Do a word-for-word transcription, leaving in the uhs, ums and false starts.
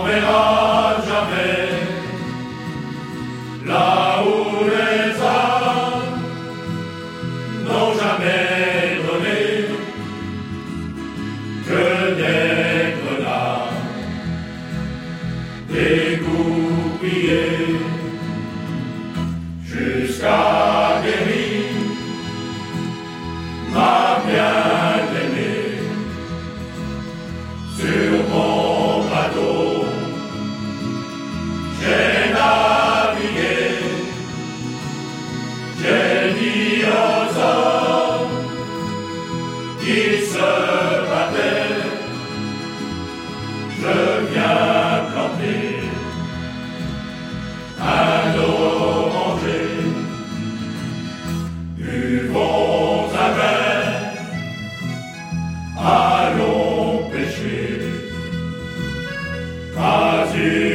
verra jamais là où les âmes n'ont jamais donné que des grenades dégoupillées jusqu'à guérir ma bien-aimée sur mon bateau. J'ai navigué, j'ai dit aux hommes qui se battaient, je viens planter un oranger, buvons un verre, allons pêcher, pas une